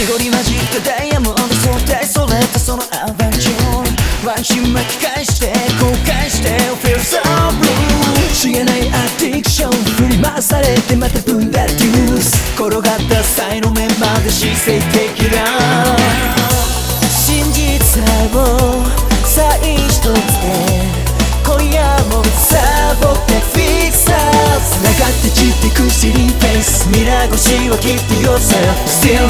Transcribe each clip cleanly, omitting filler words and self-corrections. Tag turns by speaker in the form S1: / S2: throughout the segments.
S1: 濁り混じったダイヤモンド想定それとそのアバンチューンワンシーン巻き返して後悔して Feel so blue 知らないアディクション振り回されてまたプラデュース転がった才の面まで姿勢的な真実を再一つで今夜もサボってフィクサー繋がって散ってくシリーフェイスミラー越しは Keep to yourself Still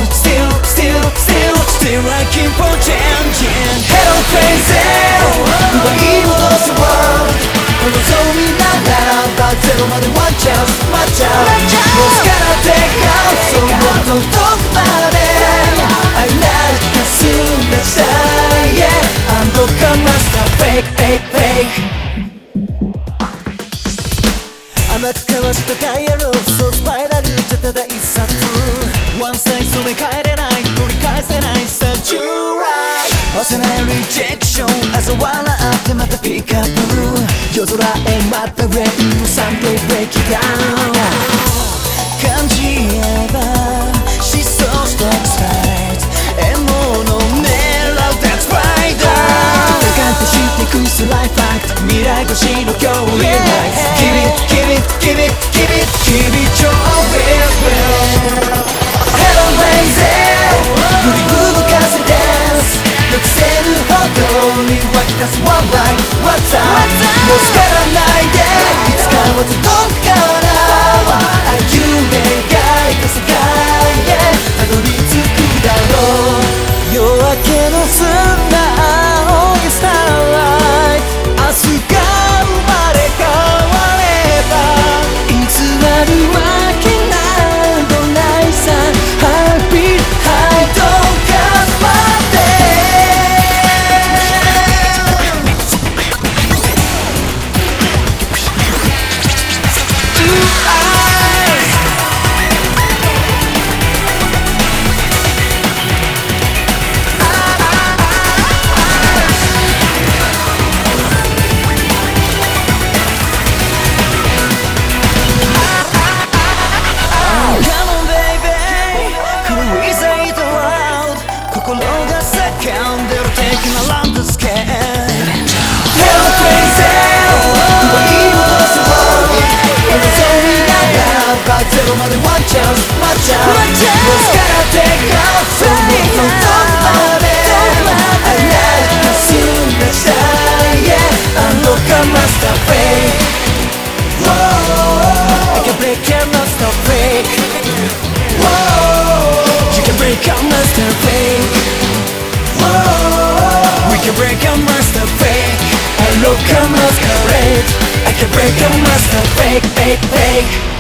S1: I keep on changing Hello crazy 奪い戻す world この望みならばゼロまで One chance My chance もう力 take out そうもっと遠くまで I like 霞んだ時代 Yeah I'm broken master fake fake fake甘く交わしたダイヤローそうスパイラルじゃただ一冊ワンサイ染め替えれない取り返せないさ You right 押せないリジェクション朝笑ってまたピックアップ夜空へまたレインサンデーブレイキダウン感じ合えば疾走してくスパイト獲物狙う That's right かかってしてくスライファイト未来越しの今日を Real life Give it your will Hello lazy 振り動かせ dance 予期せぬほどに湧き出す One life One time もう叱らないでいつかは届くから夢描いた世界へたどり着くだろう夜明けの砂青いスターライト明日が生まれ変わればあるわけなどないさ Heartbeat I don't come my day Two eyes心が叫んでる敵なランドスケープ Hello crazy 奪い戻す world この望みならばゼロまで One chance My chance もう力 take out そうもっと遠くまで I like 霞んだ時代 Yeah I'm broken master fake I can break your master fake You can break your master fake We can break a master fake I look a masquerade I can break a master fake, fake, fake